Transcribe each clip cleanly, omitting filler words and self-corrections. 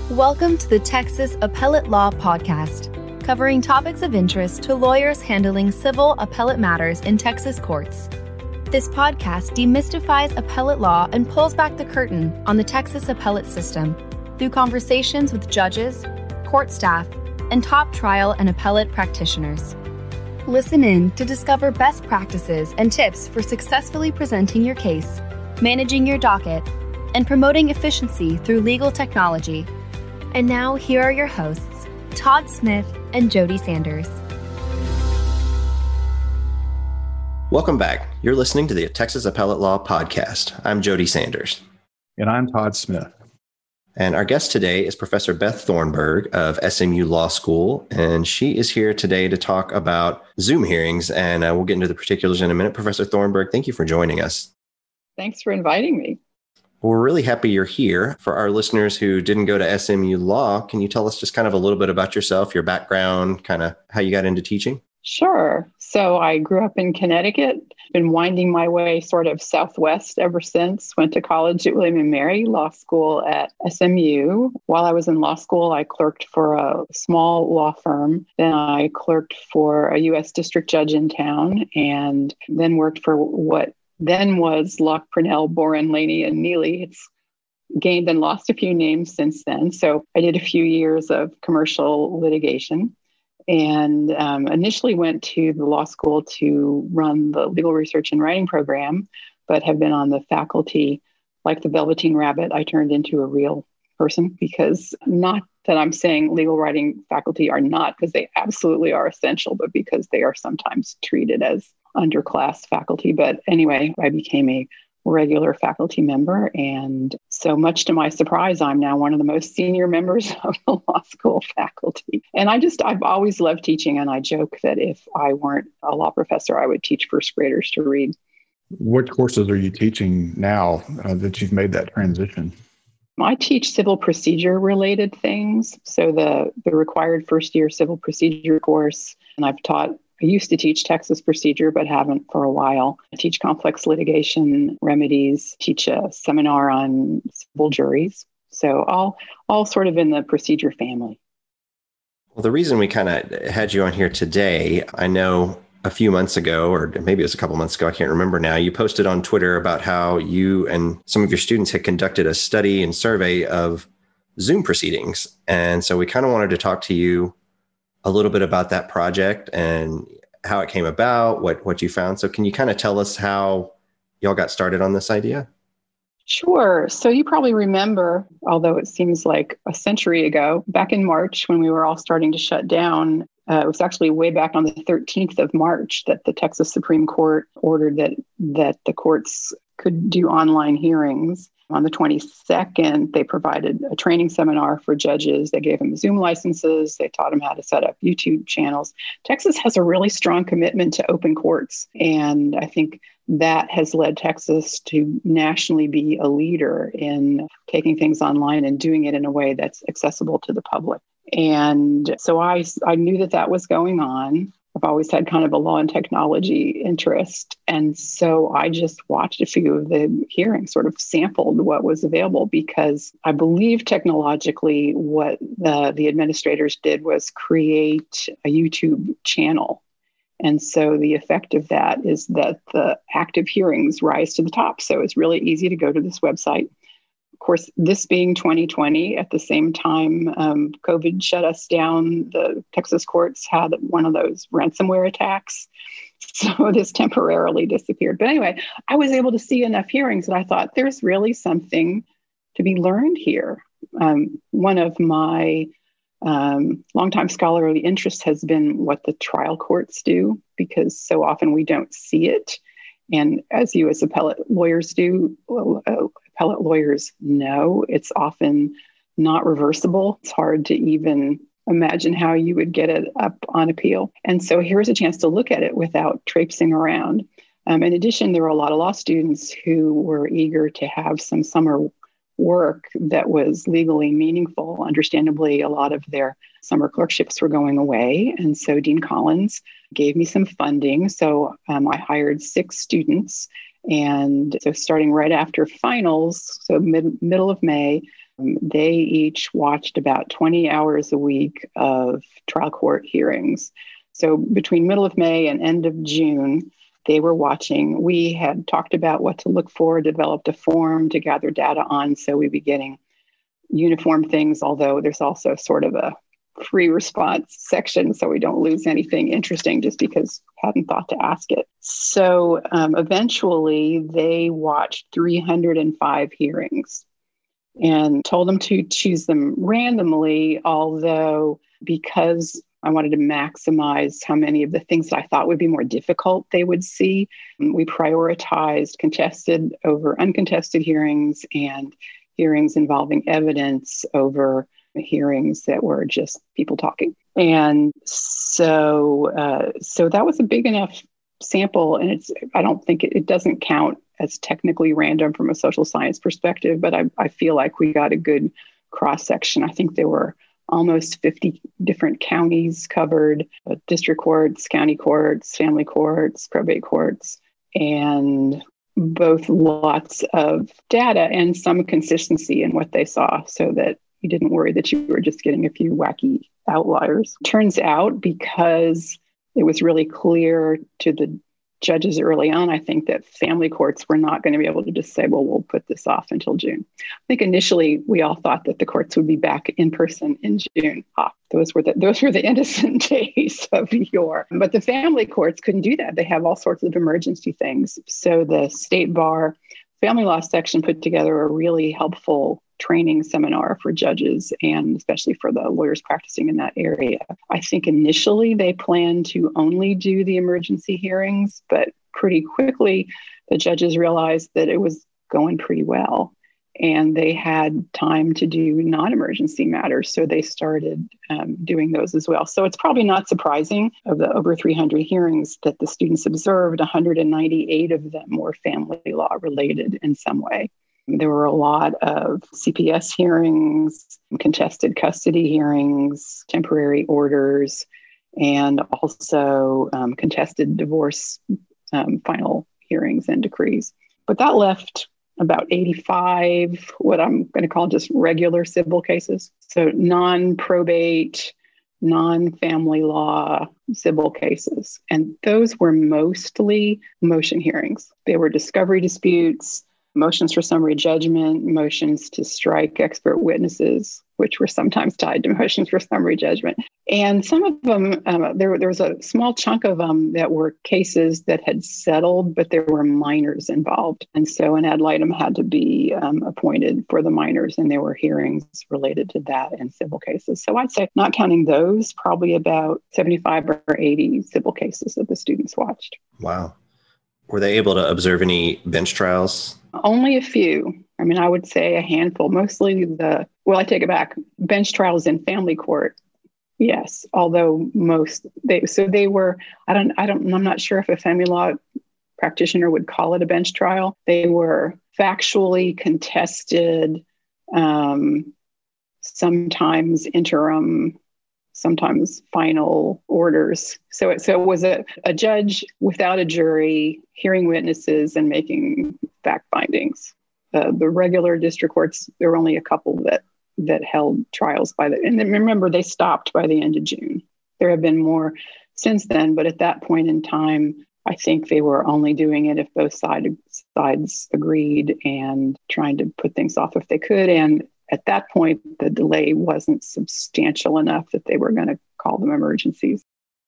Welcome to the Texas Appellate Law Podcast, covering topics of interest to lawyers handling civil appellate matters in Texas courts. This podcast demystifies appellate law and pulls back the curtain on the Texas appellate system through conversations with judges, court staff, and top trial and appellate practitioners. Listen in to discover best practices and tips for successfully presenting your case, managing your docket, and promoting efficiency through legal technology. And now, here are your hosts, Todd Smith and Jody Sanders. Welcome back. You're listening to the Texas Appellate Law Podcast. I'm Jody Sanders. And I'm Todd Smith. And our guest today is Professor Beth Thornburg of SMU Law School. And she is here today to talk about Zoom hearings. And we'll get into the particulars in a minute. Professor Thornburg, thank you for joining us. Thanks for inviting me. Well, we're really happy you're here. For our listeners who didn't go to SMU Law, can you tell us just kind of a little bit about yourself, your background, kind of how you got into teaching? Sure. So I grew up in Connecticut, been winding my way sort of southwest ever since, went to college at William & Mary, law school at SMU. While I was in law school, I clerked for a small law firm. Then I clerked for a U.S. district judge in town and then worked for what then was Locke, Purnell, Boren, Laney, and Neely. It's gained and lost a few names since then. So I did a few years of commercial litigation and initially went to the law school to run the legal research and writing program, but have been on the faculty. Like the Velveteen Rabbit, I turned into a real person because not that I'm saying legal writing faculty are not, because they absolutely are essential, but because they are sometimes treated as underclass faculty. But anyway, I became a regular faculty member. And so much to my surprise, I'm now one of the most senior members of the law school faculty. And I've always loved teaching. And I joke that if I weren't a law professor, I would teach first graders to read. What courses are you teaching now that you've made that transition? I teach civil procedure related things. So the required first year civil procedure course, and I used to teach Texas procedure, but haven't for a while. I teach complex litigation remedies, teach a seminar on civil juries. So all sort of in the procedure family. Well, the reason we kind of had you on here today, I know a few months ago, or maybe it was a couple months ago, I can't remember now, you posted on Twitter about how you and some of your students had conducted a study and survey of Zoom proceedings. And so we kind of wanted to talk to you a little bit about that project and how it came about, what you found. So can you kind of tell us how y'all got started on this idea? Sure. So you probably remember, although it seems like a century ago, back in March when we were all starting to shut down, it was actually way back on the 13th of March that the Texas Supreme Court ordered that the courts could do online hearings. On the 22nd, they provided a training seminar for judges. They gave them Zoom licenses. They taught them how to set up YouTube channels. Texas has a really strong commitment to open courts. And I think that has led Texas to nationally be a leader in taking things online and doing it in a way that's accessible to the public. And so I knew that was going on. I've always had kind of a law and technology interest. And so I just watched a few of the hearings, sort of sampled what was available, because I believe technologically what the administrators did was create a YouTube channel. And so the effect of that is that the active hearings rise to the top. So it's really easy to go to this website. Of course, this being 2020, at the same time, COVID shut us down. The Texas courts had one of those ransomware attacks. So this temporarily disappeared. But anyway, I was able to see enough hearings that I thought there's really something to be learned here. One of my longtime scholarly interests has been what the trial courts do, because so often we don't see it. And as you as appellate lawyers appellate lawyers know, it's often not reversible. It's hard to even imagine how you would get it up on appeal. And so here's a chance to look at it without traipsing around. In addition, there were a lot of law students who were eager to have some summer work that was legally meaningful. Understandably, a lot of their summer clerkships were going away. And so Dean Collins gave me some funding. So I hired 6 students And so starting right after finals, so middle of May, they each watched about 20 hours a week of trial court hearings. So between middle of May and end of June, they were watching. We had talked about what to look for, developed a form to gather data on. So we'd be getting uniform things, although there's also sort of a free response section, so we don't lose anything interesting just because we hadn't thought to ask it. So eventually they watched 305 hearings and told them to choose them randomly, although because I wanted to maximize how many of the things that I thought would be more difficult they would see, we prioritized contested over uncontested hearings and hearings involving evidence over hearings that were just people talking. And so that was a big enough sample. And I don't think it doesn't count as technically random from a social science perspective, but I feel like we got a good cross section. I think there were almost 50 different counties covered, district courts, county courts, family courts, probate courts, and both lots of data and some consistency in what they saw so that you didn't worry that you were just getting a few wacky outliers. Turns out, because it was really clear to the judges early on, I think that family courts were not going to be able to just say, well, we'll put this off until June. I think initially we all thought that the courts would be back in person in June. Those were the innocent days of yore. But the family courts couldn't do that. They have all sorts of emergency things. So the state bar family law section put together a really helpful training seminar for judges and especially for the lawyers practicing in that area. I think initially they planned to only do the emergency hearings, but pretty quickly the judges realized that it was going pretty well and they had time to do non-emergency matters. So they started doing those as well. So it's probably not surprising of the over 300 hearings that the students observed, 198 of them were family law related in some way. There were a lot of CPS hearings, contested custody hearings, temporary orders, and also contested divorce final hearings and decrees. But that left about 85, what I'm going to call just regular civil cases. So non-probate, non-family law civil cases. And those were mostly motion hearings. They were discovery disputes, motions for summary judgment, motions to strike expert witnesses, which were sometimes tied to motions for summary judgment. And some of them, there was a small chunk of them that were cases that had settled, but there were minors involved. And so an ad litem had to be appointed for the minors, and there were hearings related to that in civil cases. So I'd say, not counting those, probably about 75 or 80 civil cases that the students watched. Wow. Were they able to observe any bench trials? Only a few. I mean, I would say a handful. Mostly I take it back. Bench trials in family court. Yes. Although they were, I'm not sure if a family law practitioner would call it a bench trial. They were factually contested, sometimes interim, sometimes final orders. So it was a judge without a jury, hearing witnesses and making fact findings. The regular district courts, there were only a couple that held trials and then remember, they stopped by the end of June. There have been more since then, but at that point in time, I think they were only doing it if both sides agreed and trying to put things off if they could. And at that point, the delay wasn't substantial enough that they were going to call them emergencies.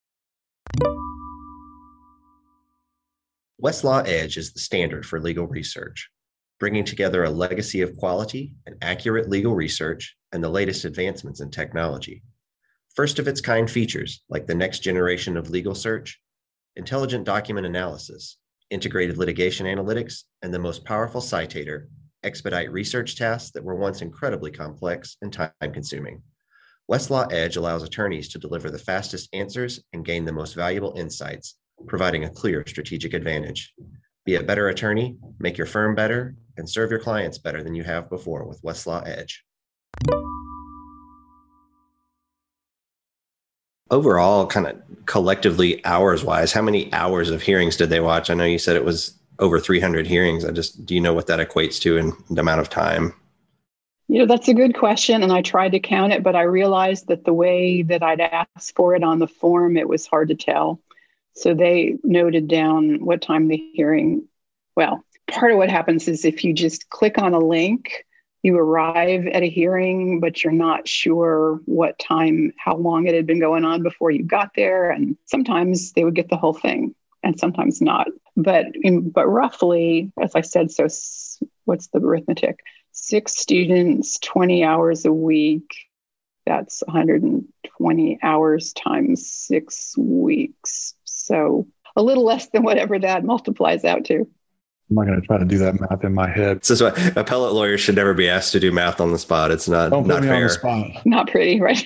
Westlaw Edge is the standard for legal research, bringing together a legacy of quality and accurate legal research and the latest advancements in technology. First of its kind features like the next generation of legal search, intelligent document analysis, integrated litigation analytics, and the most powerful citator, expedite research tasks that were once incredibly complex and time-consuming. Westlaw Edge allows attorneys to deliver the fastest answers and gain the most valuable insights, providing a clear strategic advantage. Be a better attorney, make your firm better, and serve your clients better than you have before with Westlaw Edge. Overall, kind of collectively, hours-wise, how many hours of hearings did they watch? I know you said it was over 300 hearings. Do you know what that equates to in the amount of time? That's a good question. And I tried to count it, but I realized that the way that I'd asked for it on the form, it was hard to tell. So they noted down what time the hearing, well, part of what happens is if you just click on a link, you arrive at a hearing, but you're not sure what time, how long it had been going on before you got there. And sometimes they would get the whole thing and sometimes not. But roughly, as I said, so what's the arithmetic? 6 students, 20 hours a week. That's 120 hours times 6 weeks. So a little less than whatever that multiplies out to. I'm not going to try to do that math in my head. This is why appellate lawyers should never be asked to do math on the spot. It's not Don't put me fair. on the spot. Not pretty, right?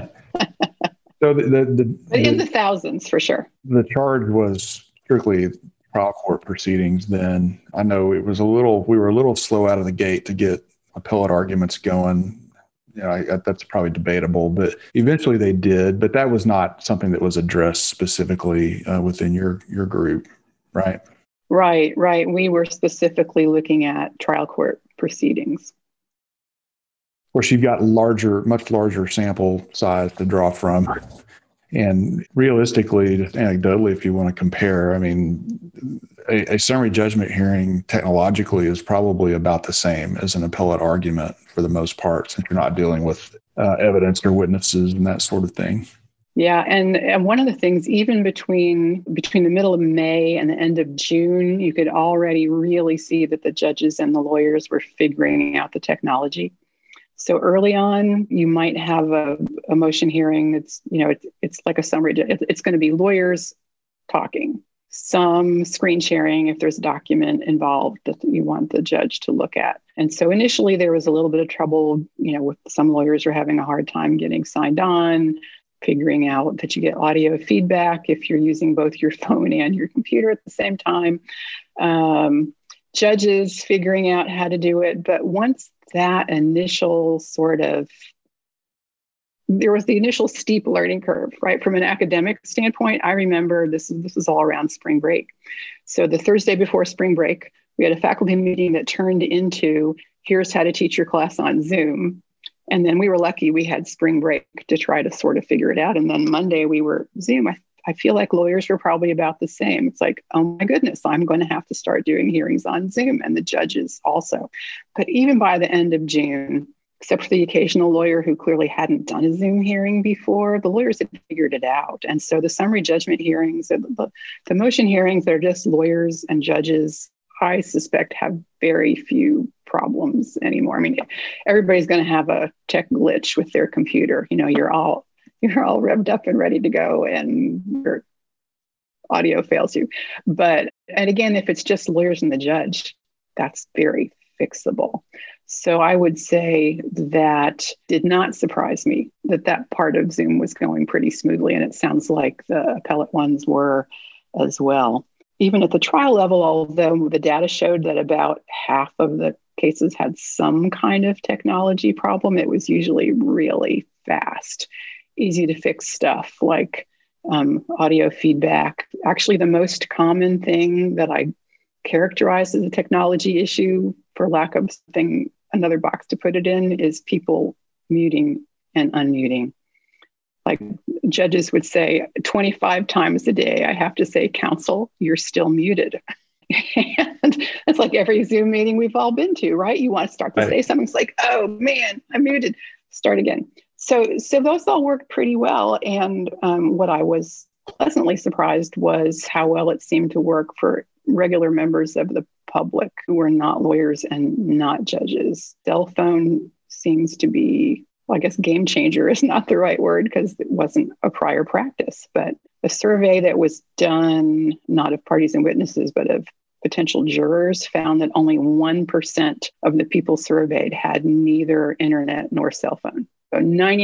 So but in the thousands for sure. The charge was strictly trial court proceedings. Then I know we were a little slow out of the gate to get appellate arguments going. That's probably debatable, but eventually they did. But that was not something that was addressed specifically within your group, right? Right. We were specifically looking at trial court proceedings. Of course, you've got much larger sample size to draw from. And realistically, just anecdotally, if you want to compare, I mean, a summary judgment hearing technologically is probably about the same as an appellate argument for the most part, since you're not dealing with evidence or witnesses and that sort of thing. Yeah, and one of the things, even between the middle of May and the end of June, you could already really see that the judges and the lawyers were figuring out the technology. So early on, you might have a motion hearing that's, it's like a summary. It's going to be lawyers talking, some screen sharing if there's a document involved that you want the judge to look at. And so initially there was a little bit of trouble, with some lawyers were having a hard time getting signed on, figuring out that you get audio feedback if you're using both your phone and your computer at the same time. Judges figuring out how to do it. But once that initial there was the initial steep learning curve, right? From an academic standpoint, I remember this was all around spring break. So the Thursday before spring break, we had a faculty meeting that turned into, here's how to teach your class on Zoom. And then we were lucky we had spring break to try to sort of figure it out. And then Monday we were Zoom. I feel like lawyers were probably about the same. It's like, oh my goodness, I'm going to have to start doing hearings on Zoom, and the judges also. But even by the end of June, except for the occasional lawyer who clearly hadn't done a Zoom hearing before, the lawyers had figured it out. And so the summary judgment hearings, the motion hearings, they're just lawyers and judges, I suspect, have very few problems anymore. I mean, everybody's going to have a tech glitch with their computer. You're all revved up and ready to go, and your audio fails you. And again, if it's just lawyers and the judge, that's very fixable. So I would say that did not surprise me that part of Zoom was going pretty smoothly. And it sounds like the appellate ones were as well. Even at the trial level, although the data showed that about half of the cases had some kind of technology problem, it was usually really fast. Easy to fix stuff like audio feedback. Actually, the most common thing that I characterize as a technology issue, for lack of another box to put it in, is people muting and unmuting. Like judges would say 25 times a day, I have to say, counsel, you're still muted. And it's like every Zoom meeting we've all been to, right? You want to start to say something. It's like, oh man, I'm muted. Start again. So those all worked pretty well. And what I was pleasantly surprised was how well it seemed to work for regular members of the public who were not lawyers and not judges. Cell phone seems to be, well, I guess game changer is not the right word because it wasn't a prior practice. But a survey that was done, not of parties and witnesses, but of potential jurors, found that only 1% of the people surveyed had neither internet nor cell phone. So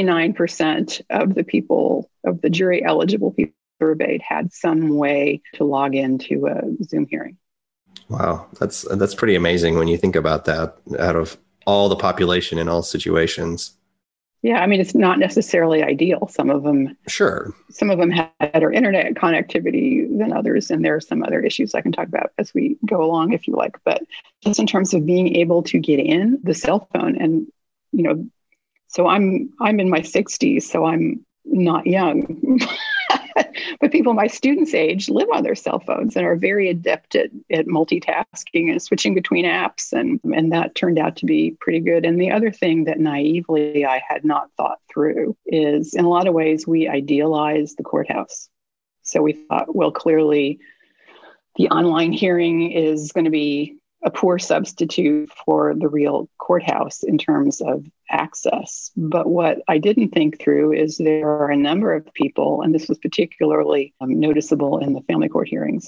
99% of the people, of the jury eligible people surveyed, had some way to log into a Zoom hearing. Wow, that's pretty amazing when you think about that, out of all the population in all situations. Yeah, I mean, it's not necessarily ideal. Some of them had better internet connectivity than others, and there are some other issues I can talk about as we go along, if you like. But just in terms of being able to get in the cell phone, and so I'm in my 60s, so I'm not young. But people my students' age live on their cell phones and are very adept at multitasking and switching between apps. And that turned out to be pretty good. And the other thing that naively I had not thought through is, in a lot of ways, we idealize the courthouse. So we thought, well, clearly the online hearing is going to be a poor substitute for the real courthouse in terms of access. But what I didn't think through is there are a number of people, and this was particularly noticeable in the family court hearings,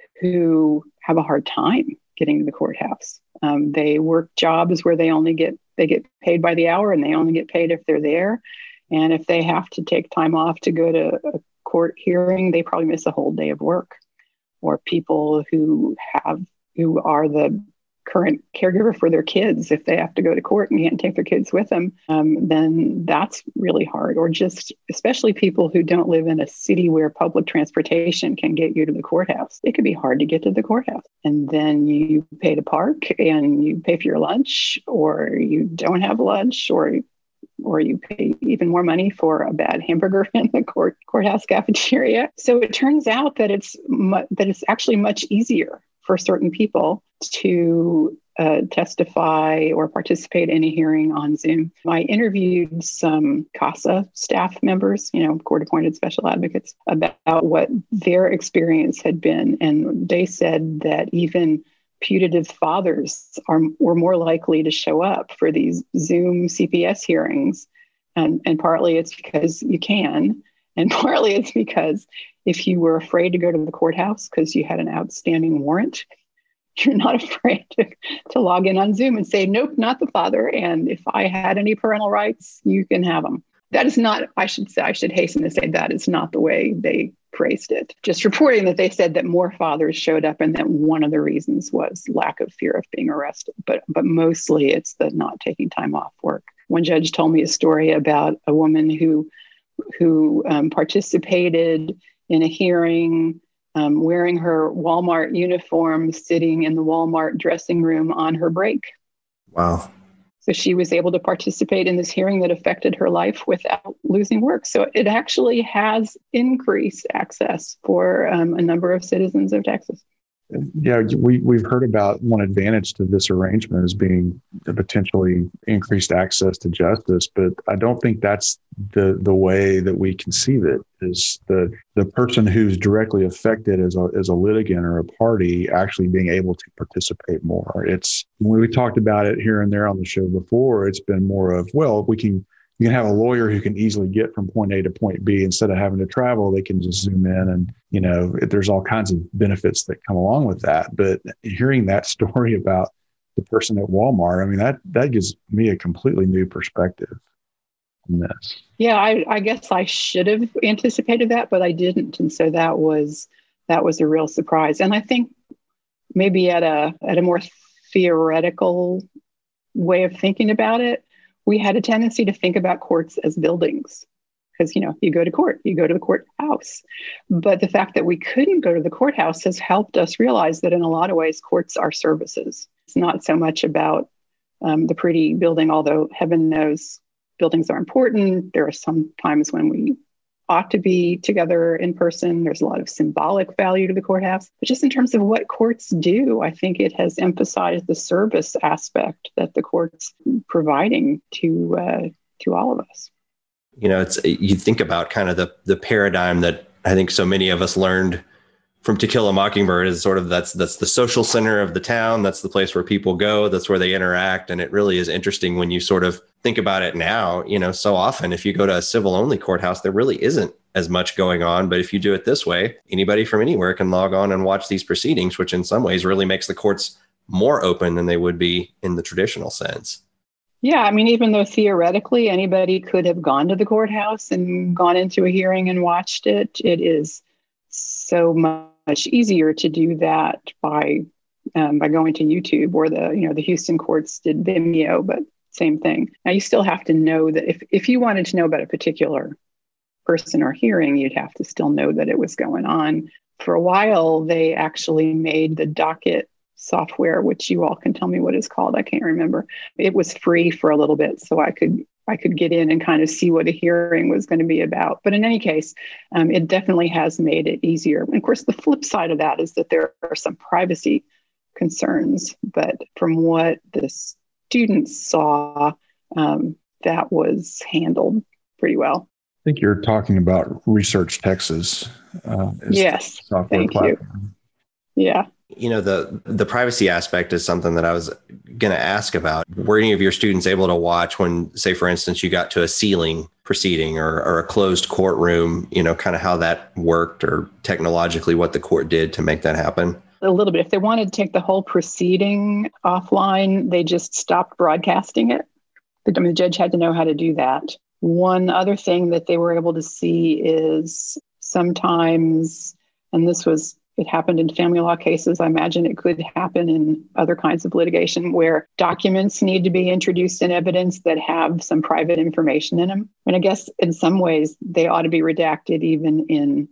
who have a hard time getting to the courthouse. They work jobs where they get paid by the hour, and they only get paid if they're there. And if they have to take time off to go to a court hearing, they probably miss a whole day of work. Or people who are the current caregiver for their kids, if they have to go to court and can't take their kids with them, then that's really hard. Or just especially people who don't live in a city where public transportation can get you to the courthouse. It could be hard to get to the courthouse. And then you pay to park and you pay for your lunch, or you don't have lunch, or you pay even more money for a bad hamburger in the courthouse cafeteria. So it turns out that it's actually much easier for certain people to testify or participate in a hearing on Zoom. I interviewed some CASA staff members, court-appointed special advocates, about what their experience had been. And they said that even putative fathers were more likely to show up for these Zoom CPS hearings. And partly it's because you can, and partly it's because if you were afraid to go to the courthouse because you had an outstanding warrant, you're not afraid to log in on Zoom and say, nope, not the father. And if I had any parental rights, you can have them. That is not, I should hasten to say, that is not the way they phrased it. Just reporting that they said that more fathers showed up and that one of the reasons was lack of fear of being arrested. But mostly it's the not taking time off work. One judge told me a story about a woman who participated in a hearing wearing her Walmart uniform, sitting in the Walmart dressing room on her break. Wow. So she was able to participate in this hearing that affected her life without losing work. So it actually has increased access for a number of citizens of Texas. Yeah, we've heard about one advantage to this arrangement as being the potentially increased access to justice, but I don't think that's the way that we conceive it. Is the person who's directly affected as a litigant or a party actually being able to participate more. It's when we talked about it here and there on the show before, it's been more of, well, you can have a lawyer who can easily get from point A to point B. Instead of having to travel, they can just zoom in, and there's all kinds of benefits that come along with that. But hearing that story about the person at Walmart, I mean, that gives me a completely new perspective on this. Yeah, I guess I should have anticipated that, but I didn't, and so that was a real surprise. And I think maybe at a more theoretical way of thinking about it, we had a tendency to think about courts as buildings because, you go to court, you go to the courthouse. But the fact that we couldn't go to the courthouse has helped us realize that in a lot of ways, courts are services. It's not so much about the pretty building, although heaven knows buildings are important. There are some times when we ought to be together in person. There's a lot of symbolic value to the courthouse. But just in terms of what courts do, I think it has emphasized the service aspect that the court's providing to all of us. You think about kind of the paradigm that I think so many of us learned from To Kill a Mockingbird is sort of that's the social center of the town. That's the place where people go. That's where they interact. And it really is interesting when you sort of think about it now. So often if you go to a civil only courthouse, there really isn't as much going on. But if you do it this way, anybody from anywhere can log on and watch these proceedings, which in some ways really makes the courts more open than they would be in the traditional sense. Yeah, I mean, even though theoretically anybody could have gone to the courthouse and gone into a hearing and watched it, it is so much easier to do that by going to YouTube, or the Houston courts did Vimeo, but same thing. Now, you still have to know that if you wanted to know about a particular person or hearing, you'd have to still know that it was going on. For a while, they actually made the docket software, which you all can tell me what it's called. I can't remember. It was free for a little bit, so I could get in and kind of see what a hearing was going to be about. But in any case, it definitely has made it easier. And of course, the flip side of that is that there are some privacy concerns. But from what the students saw, that was handled pretty well. I think you're talking about Research Texas. Yes, software thank platform. you. Yeah. The privacy aspect is something that I was going to ask about. Were any of your students able to watch when, say, for instance, you got to a sealing proceeding or a closed courtroom, kind of how that worked or technologically what the court did to make that happen? A little bit. If they wanted to take the whole proceeding offline, they just stopped broadcasting it. The judge had to know how to do that. One other thing that they were able to see is sometimes, and it happened in family law cases. I imagine it could happen in other kinds of litigation where documents need to be introduced in evidence that have some private information in them. And I guess in some ways they ought to be redacted even in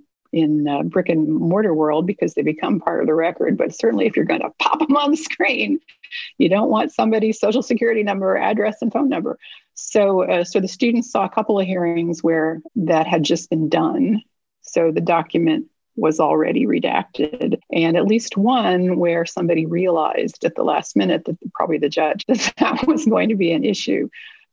brick and mortar world because they become part of the record. But certainly if you're going to pop them on the screen, you don't want somebody's social security number, address, and phone number. So the students saw a couple of hearings where that had just been done. So the document was already redacted, and at least one where somebody realized at the last minute that probably the judge that was going to be an issue.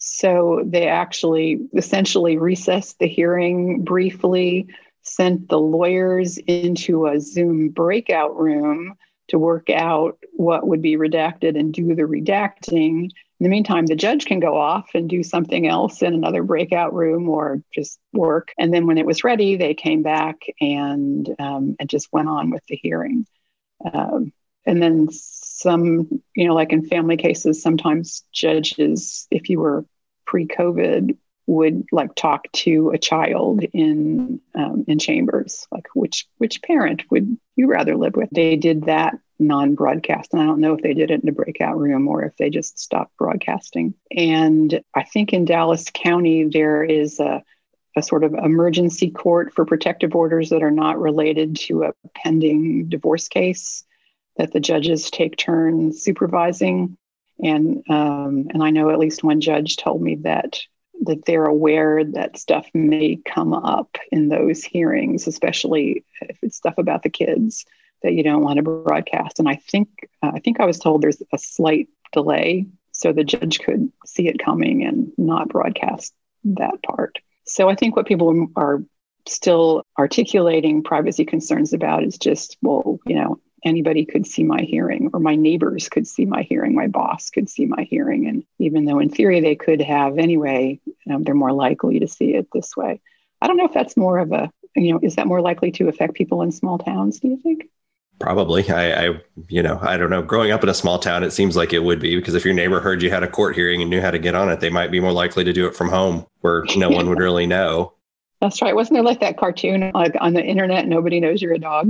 So they actually essentially recessed the hearing briefly, sent the lawyers into a Zoom breakout room to work out what would be redacted and do the redacting. In the meantime, the judge can go off and do something else in another breakout room or just work. And then when it was ready, they came back and just went on with the hearing. And then some, like in family cases, sometimes judges, if you were pre-COVID, would talk to a child in chambers, like which parent would you rather live with? They did that non-broadcast. And I don't know if they did it in a breakout room or if they just stopped broadcasting. And I think in Dallas County, there is a sort of emergency court for protective orders that are not related to a pending divorce case that the judges take turns supervising. And I know at least one judge told me that they're aware that stuff may come up in those hearings, especially if it's stuff about the kids that you don't want to broadcast. And I think I was told there's a slight delay, so the judge could see it coming and not broadcast that part. So I think what people are still articulating privacy concerns about is just, anybody could see my hearing, or my neighbors could see my hearing, my boss could see my hearing. And even though in theory they could have anyway, they're more likely to see it this way. I don't know if that's more of is that more likely to affect people in small towns, do you think? Probably. I don't know. Growing up in a small town, it seems like it would be, because if your neighbor heard you had a court hearing and knew how to get on it, they might be more likely to do it from home where no one would really know. That's right. Wasn't there like that cartoon, like on the internet, nobody knows you're a dog?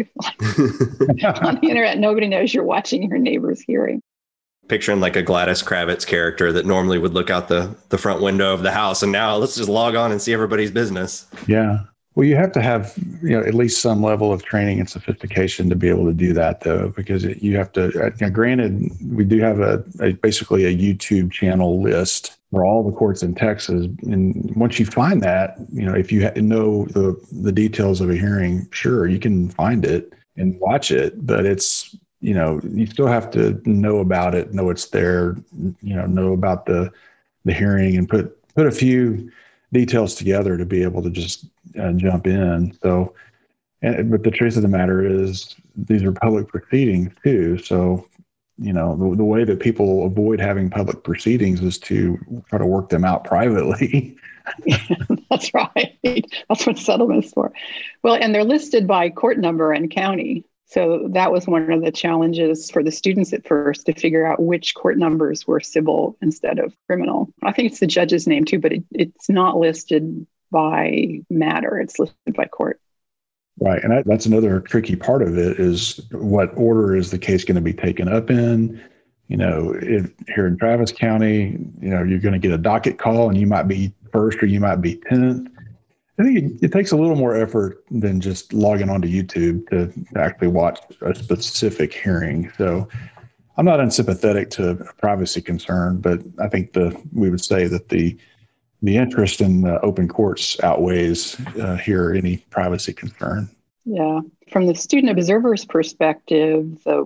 On the internet, nobody knows you're watching your neighbor's hearing. Picturing like a Gladys Kravitz character that normally would look out the front window of the house. And now let's just log on and see everybody's business. Yeah. Well, you have to have, at least some level of training and sophistication to be able to do that, though, because you have to, granted, we do have basically a YouTube channel list for all the courts in Texas. And once you find that, if you know the details of a hearing, sure, you can find it and watch it, but it's, you still have to know about it, know it's there, know about the hearing and put a few details together to be able to just jump in. So, but the truth of the matter is these are public proceedings too. So, the way that people avoid having public proceedings is to try to work them out privately. That's right. That's what settlement is for. Well, and they're listed by court number and county. So that was one of the challenges for the students at first, to figure out which court numbers were civil instead of criminal. I think it's the judge's name too, but it's not listed by matter. It's listed by court. Right. And that's another tricky part of it, is what order is the case going to be taken up in? Here in Travis County, you're going to get a docket call and you might be first or you might be 10th. I think it takes a little more effort than just logging onto YouTube to actually watch a specific hearing. So I'm not unsympathetic to a privacy concern, but I think we would say that the interest in open courts outweighs here any privacy concern. Yeah. From the student observer's perspective, the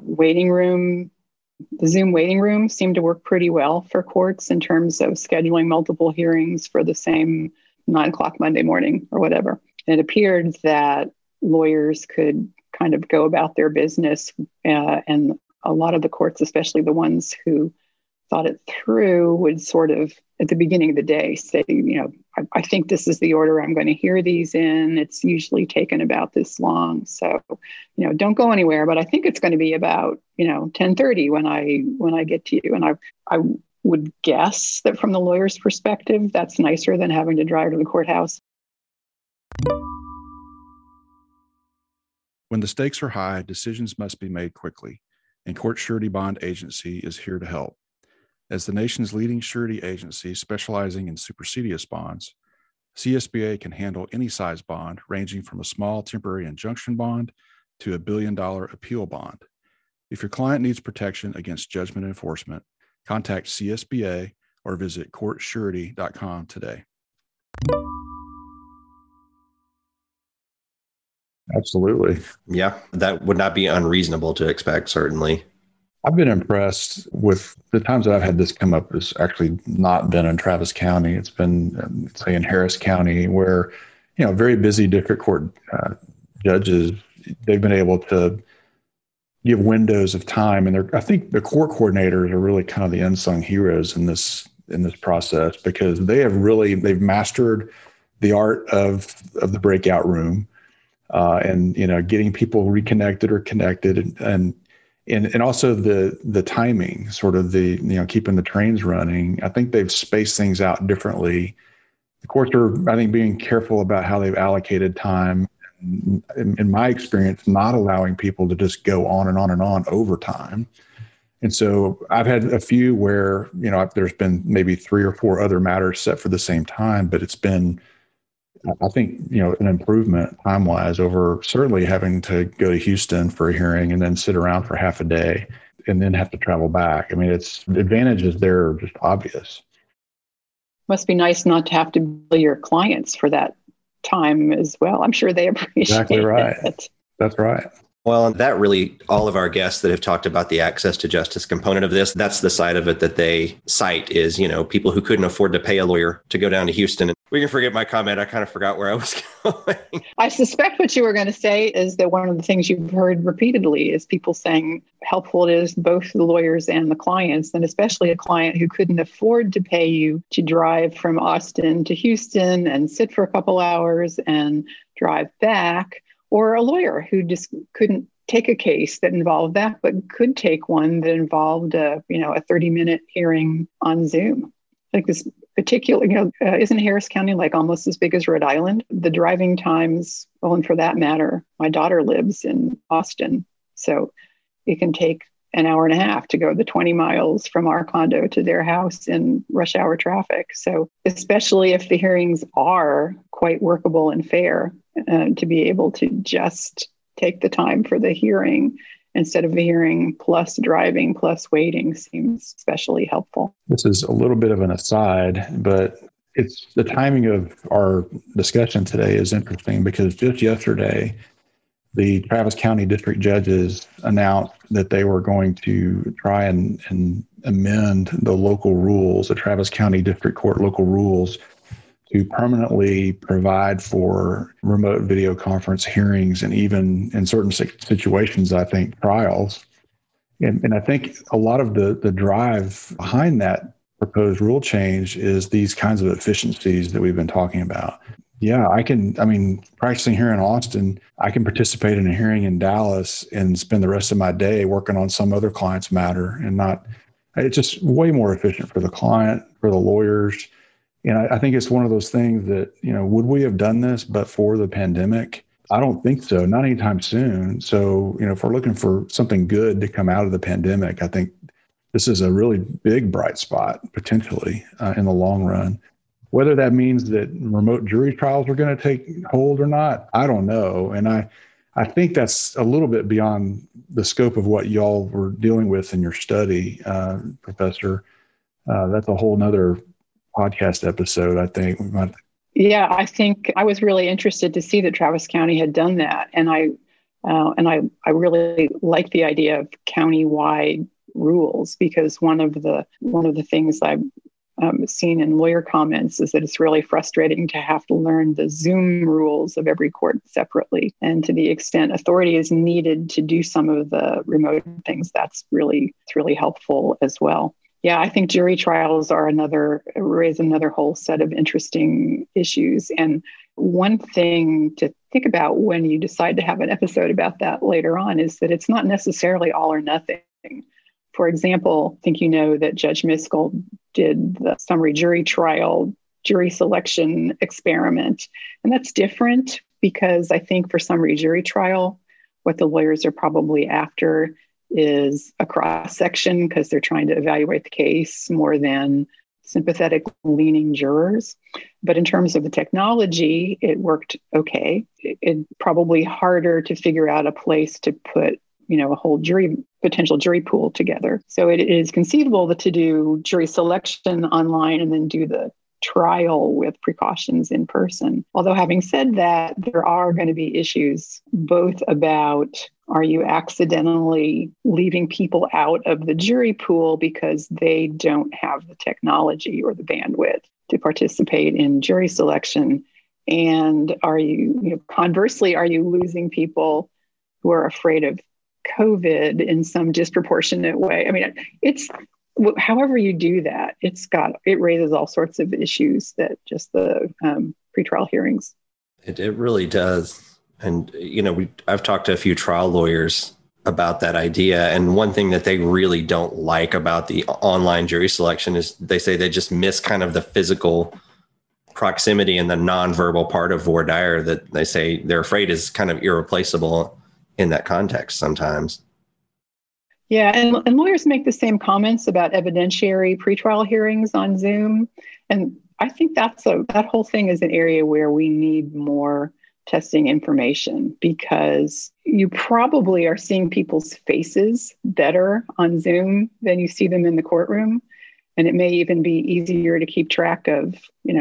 Zoom waiting room seemed to work pretty well for courts in terms of scheduling multiple hearings for the same 9:00 Monday morning or whatever. It appeared that lawyers could kind of go about their business, and a lot of the courts, especially the ones who thought it through, would sort of at the beginning of the day say, I think this is the order I'm going to hear these in. It's usually taken about this long. So, don't go anywhere, but I think it's going to be about, 10:30 when I get to you. And I would guess that from the lawyer's perspective, that's nicer than having to drive to the courthouse. When the stakes are high, decisions must be made quickly, and Court Surety Bond Agency is here to help. As the nation's leading surety agency specializing in supersedeas bonds, CSBA can handle any size bond, ranging from a small temporary injunction bond to $1 billion appeal bond. If your client needs protection against judgment enforcement, contact CSBA or visit courtsurety.com today. Absolutely. Yeah, that would not be unreasonable to expect, certainly. I've been impressed with the times that I've had this come up. It's actually not been in Travis County. It's been, say, in Harris County, where, very busy district court judges, they've been able to give windows of time. And I think the court coordinators are really kind of the unsung heroes in this process, because they've mastered the art of the breakout room, and, getting people reconnected or connected, and also the timing, sort of keeping the trains running. I think they've spaced things out differently. The courts are, I think, being careful about how they've allocated time. In my experience, not allowing people to just go on and on and on over time. And so I've had a few where, there's been maybe 3 or 4 other matters set for the same time, but it's been, I think, an improvement time-wise over certainly having to go to Houston for a hearing and then sit around for half a day and then have to travel back. I mean, the advantages there are just obvious. Must be nice not to have to bill your clients for that time as well. I'm sure they appreciate exactly right. it. That's right. Well, and that really, all of our guests that have talked about the access to justice component of this, that's the side of it that they cite is, people who couldn't afford to pay a lawyer to go down to Houston. And we can forget my comment. I kind of forgot where I was going. I suspect what you were going to say is that one of the things you've heard repeatedly is people saying how helpful it is both the lawyers and the clients, and especially a client who couldn't afford to pay you to drive from Austin to Houston and sit for a couple hours and drive back, or a lawyer who just couldn't take a case that involved that, but could take one that involved a 30-minute hearing on Zoom. Like this particular, isn't Harris County like almost as big as Rhode Island? The driving times, well, and for that matter, my daughter lives in Austin, so it can take an hour and a half to go the 20 miles from our condo to their house in rush hour traffic. So especially if the hearings are quite workable and fair, to be able to just take the time for the hearing instead of the hearing plus driving plus waiting seems especially helpful. This is a little bit of an aside, but it's the timing of our discussion today is interesting because just yesterday, the Travis County district judges announced that they were going to try and amend the local rules, the Travis County District Court local rules, to permanently provide for remote video conference hearings and even in certain situations, I think, trials. And I think a lot of the drive behind that proposed rule change is these kinds of efficiencies that we've been talking about. Yeah, practicing here in Austin, I can participate in a hearing in Dallas and spend the rest of my day working on some other client's matter it's just way more efficient for the client, for the lawyers. And I think it's one of those things that, would we have done this but for the pandemic? I don't think so, not anytime soon. So, if we're looking for something good to come out of the pandemic, I think this is a really big bright spot potentially in the long run. Whether that means that remote jury trials are going to take hold or not, I don't know. And I think that's a little bit beyond the scope of what y'all were dealing with in your study, Professor. That's a whole nother podcast episode, I think. Yeah, I think I was really interested to see that Travis County had done that. And I really like the idea of county-wide rules, because one of the things I've seen in lawyer comments is that it's really frustrating to have to learn the Zoom rules of every court separately. And to the extent authority is needed to do some of the remote things, it's really helpful as well. Yeah, I think jury trials raise another whole set of interesting issues. And one thing to think about when you decide to have an episode about that later on is that it's not necessarily all or nothing. For example, I think you know that Judge Miskell did the summary jury trial jury selection experiment. And that's different because I think for summary jury trial, what the lawyers are probably after is a cross-section because they're trying to evaluate the case more than sympathetic leaning jurors. But in terms of the technology, it worked okay. It's probably harder to figure out a place to put a whole potential jury pool together. So it is conceivable to do jury selection online and then do the trial with precautions in person. Although having said that, there are going to be issues both about, are you accidentally leaving people out of the jury pool because they don't have the technology or the bandwidth to participate in jury selection? And conversely, are you losing people who are afraid of COVID in some disproportionate way? I mean, it's however you do that, it raises all sorts of issues that just the pretrial hearings. It really does. And, I've talked to a few trial lawyers about that idea. And one thing that they really don't like about the online jury selection is they say they just miss kind of the physical proximity and the nonverbal part of voir dire that they say they're afraid is kind of irreplaceable in that context sometimes. Yeah, and lawyers make the same comments about evidentiary pretrial hearings on Zoom. And I think that whole thing is an area where we need more testing information, because you probably are seeing people's faces better on Zoom than you see them in the courtroom. And it may even be easier to keep track of,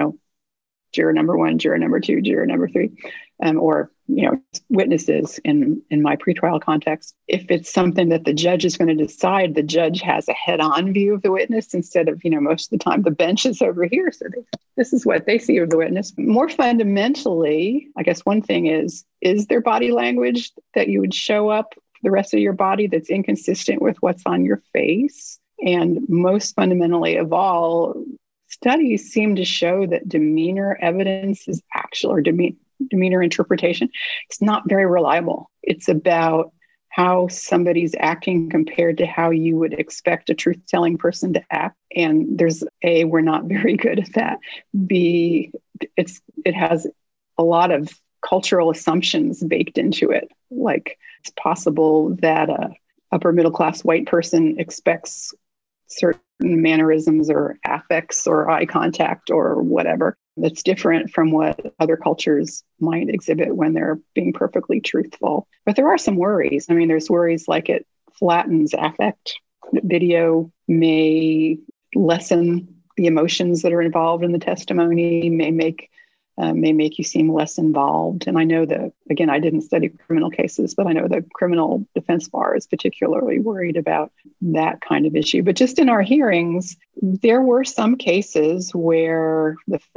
juror number 1, juror number 2, juror number 3, or witnesses in my pretrial context. If it's something that the judge is going to decide, the judge has a head-on view of the witness instead of, most of the time the bench is over here. So this is what they see of the witness. More fundamentally, I guess one thing is there body language that you would show up the rest of your body that's inconsistent with what's on your face? And most fundamentally of all, studies seem to show that demeanor evidence is actual, or demeanor interpretation, it's not very reliable. It's about how somebody's acting compared to how you would expect a truth-telling person to act. And there's A, we're not very good at that. B, it has a lot of cultural assumptions baked into it. Like, it's possible that a upper middle class white person expects certain mannerisms or affects or eye contact or whatever that's different from what other cultures might exhibit when they're being perfectly truthful. But there are some worries. I mean, there's worries like it flattens affect. Video may lessen the emotions that are involved in the testimony, may make you seem less involved. And I know that, again, I didn't study criminal cases, but I know the criminal defense bar is particularly worried about that kind of issue. But just in our hearings, there were some cases where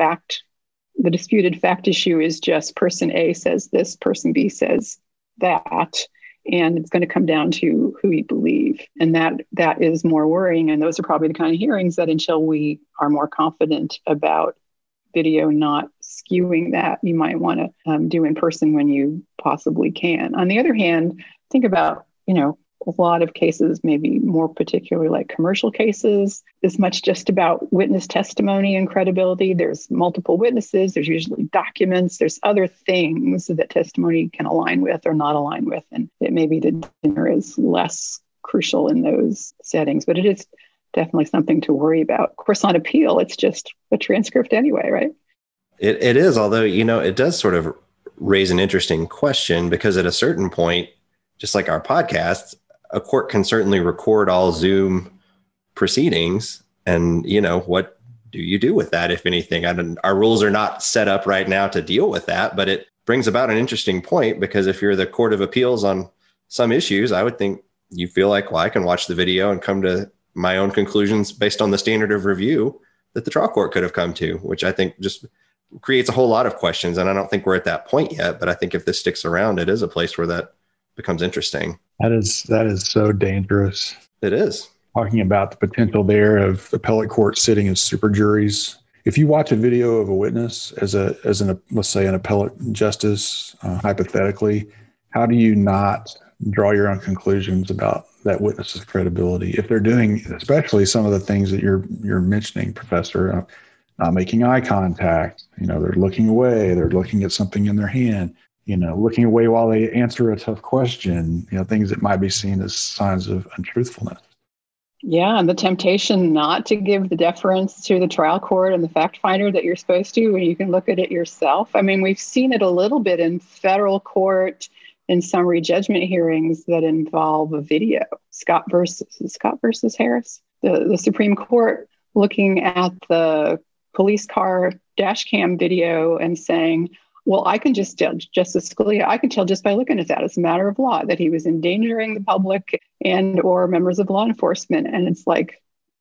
the disputed fact issue is just person A says this, person B says that, and it's going to come down to who you believe. And that is more worrying. And those are probably the kind of hearings that, until we are more confident about video not skewing that, you might want to do in person when you possibly can. On the other hand, think about, a lot of cases, maybe more particularly like commercial cases, is much just about witness testimony and credibility. There's multiple witnesses, there's usually documents, there's other things that testimony can align with or not align with. And it may be that dinner is less crucial in those settings, but it is definitely something to worry about. Of course, on appeal, it's just a transcript anyway, right? It is, although, it does sort of raise an interesting question, because at a certain point, just like our podcast, a court can certainly record all Zoom proceedings. And, what do you do with that, if anything? Our rules are not set up right now to deal with that, but it brings about an interesting point, because if you're the Court of Appeals on some issues, I would think you feel like, well, I can watch the video and come to my own conclusions based on the standard of review that the trial court could have come to, which I think just creates a whole lot of questions. And I don't think we're at that point yet, but I think if this sticks around, it is a place where that becomes interesting. That is so dangerous. It is. Talking about the potential there of appellate courts sitting as super juries. If you watch a video of a witness as let's say an appellate justice, hypothetically, how do you not draw your own conclusions about that witness's credibility? If they're doing, especially some of the things that you're mentioning, Professor, not making eye contact, they're looking away, they're looking at something in their hand, looking away while they answer a tough question, things that might be seen as signs of untruthfulness. Yeah, and the temptation not to give the deference to the trial court and the fact finder that you're supposed to, when you can look at it yourself. I mean, we've seen it a little bit in federal court in summary judgment hearings that involve a video. Scott versus Harris, the Supreme Court looking at the police car dash cam video and saying, well, I can just tell, Justice Scalia, I can tell just by looking at that as a matter of law that he was endangering the public and or members of law enforcement. And it's like,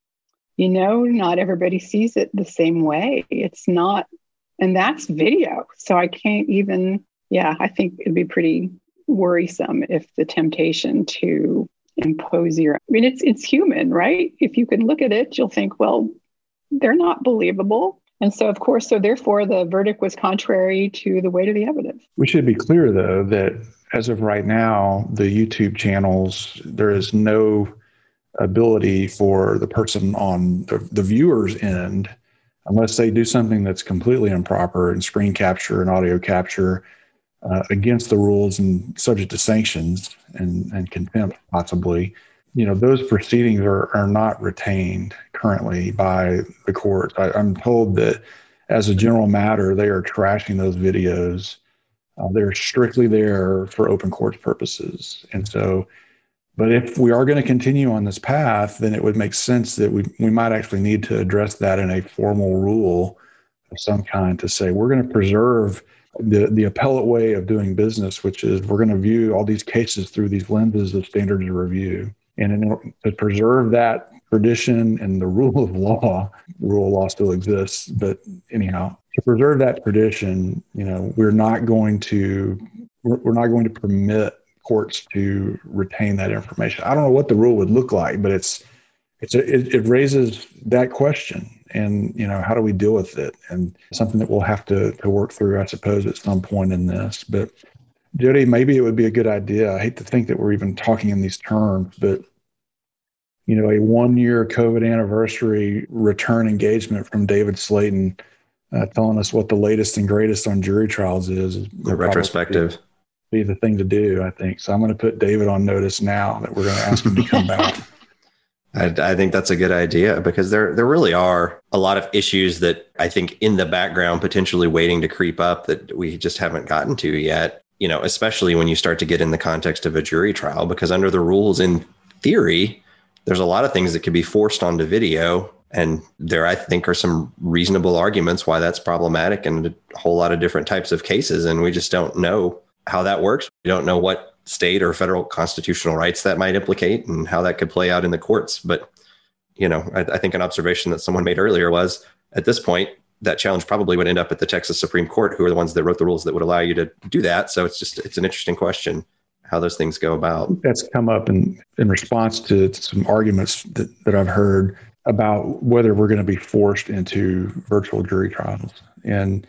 not everybody sees it the same way. It's not, and that's video. So I can't even, I think it'd be pretty worrisome if the temptation to impose it's human, right? If you can look at it, you'll think, well, they're not believable. And so, of course, therefore, the verdict was contrary to the weight of the evidence. We should be clear, though, that as of right now, the YouTube channels, there is no ability for the person on the viewer's end, unless they do something that's completely improper and screen capture and audio capture against the rules and subject to sanctions and contempt, possibly. Those proceedings are not retained currently by the court. I'm told that as a general matter, they are trashing those videos. They're strictly there for open court purposes. And so, but if we are going to continue on this path, then it would make sense that we might actually need to address that in a formal rule of some kind to say, we're going to preserve the appellate way of doing business, which is we're going to view all these cases through these lenses of standards of review. And to preserve that tradition and the rule of law still exists. But anyhow, to preserve that tradition, we're not going to permit courts to retain that information. I don't know what the rule would look like, but it raises that question. And, how do we deal with it? And something that we'll have to work through, I suppose, at some point in this. But Jody, maybe it would be a good idea. I hate to think that we're even talking in these terms, but, a 1-year COVID anniversary return engagement from David Slayton telling us what the latest and greatest on jury trials is. The retrospective. Be the thing to do, I think. So I'm going to put David on notice now that we're going to ask him to come back. I think that's a good idea, because there really are a lot of issues that I think in the background potentially waiting to creep up that we just haven't gotten to yet, especially when you start to get in the context of a jury trial, because under the rules, in theory, there's a lot of things that could be forced onto video. And there, I think, are some reasonable arguments why that's problematic in a whole lot of different types of cases. And we just don't know how that works. We don't know what state or federal constitutional rights that might implicate and how that could play out in the courts. But, I think an observation that someone made earlier was, at this point, that challenge probably would end up at the Texas Supreme Court, who are the ones that wrote the rules that would allow you to do that. So it's an interesting question how those things go about. That's come up in response to some arguments that I've heard about whether we're going to be forced into virtual jury trials. And,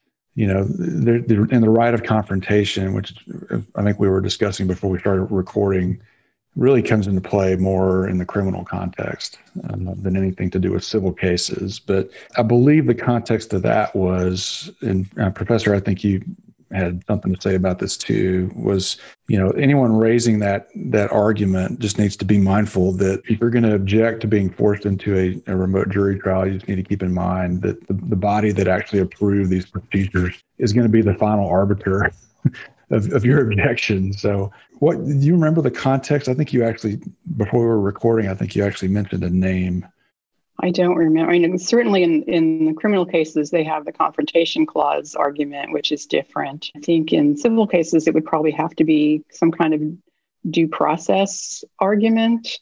and the right of confrontation, which I think we were discussing before we started recording, really comes into play more in the criminal context than anything to do with civil cases. But I believe the context of that was, and Professor, I think you had something to say about this too, was, anyone raising that argument just needs to be mindful that if you're going to object to being forced into a remote jury trial, you just need to keep in mind that the body that actually approved these procedures is going to be the final arbiter of your objection. So do you remember the context? I think you actually, before we were recording, I think you actually mentioned a name. I don't remember. I mean, certainly in the criminal cases, they have the confrontation clause argument, which is different. I think in civil cases, it would probably have to be some kind of due process argument.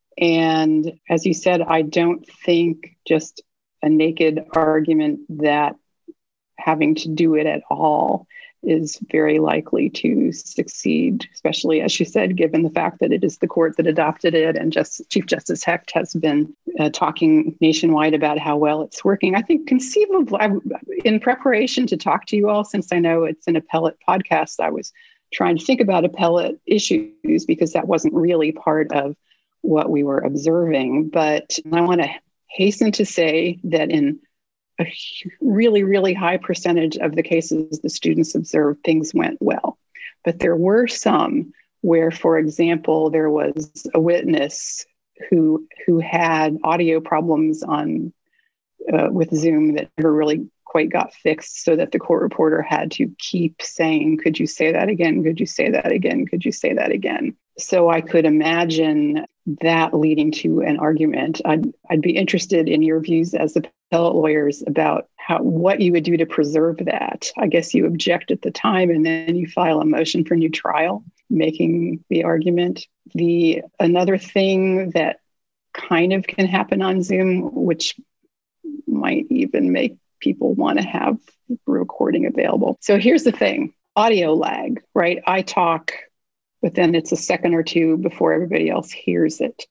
And as you said, I don't think just a naked argument that having to do it at all is very likely to succeed, especially, as you said, given the fact that it is the court that adopted it, and Chief Justice Hecht has been talking nationwide about how well it's working. I think conceivably, in preparation to talk to you all, since I know it's an appellate podcast, I was trying to think about appellate issues because that wasn't really part of what we were observing. But I want to hasten to say that in a really, really high percentage of the cases the students observed, things went well. But there were some where, for example, there was a witness who had audio problems on with Zoom that never really quite got fixed, so that the court reporter had to keep saying, "Could you say that again? Could you say that again? Could you say that again?" So I could imagine that leading to an argument. I'd be interested in your views as appellate lawyers about what you would do to preserve that. I guess you object at the time and then you file a motion for new trial, making the argument. Another thing that kind of can happen on Zoom, which might even make people want to have recording available. So here's the thing, audio lag, right? I talk, but then it's a second or two before everybody else hears it.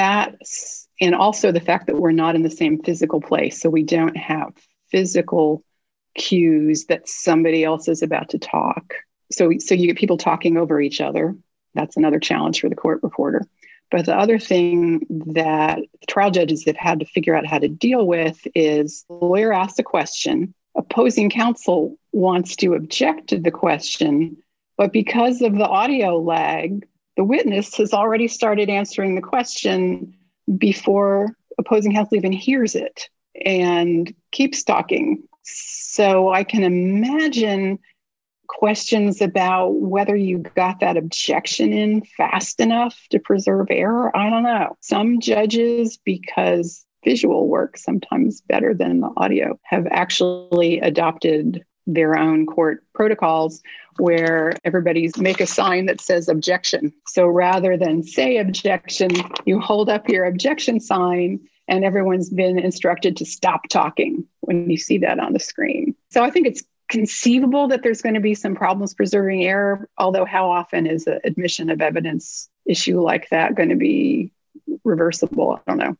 And also the fact that we're not in the same physical place. So we don't have physical cues that somebody else is about to talk. So you get people talking over each other. That's another challenge for the court reporter. But the other thing that trial judges have had to figure out how to deal with is the lawyer asks a question, opposing counsel wants to object to the question, but because of the audio lag, the witness has already started answering the question before opposing counsel even hears it and keeps talking. So I can imagine questions about whether you got that objection in fast enough to preserve error. I don't know. Some judges, because visual works sometimes better than the audio, have actually adopted their own court protocols where everybody's make a sign that says objection. So rather than say objection, you hold up your objection sign and everyone's been instructed to stop talking when you see that on the screen. So I think it's conceivable that there's going to be some problems preserving error, although how often is an admission of evidence issue like that going to be reversible? I don't know.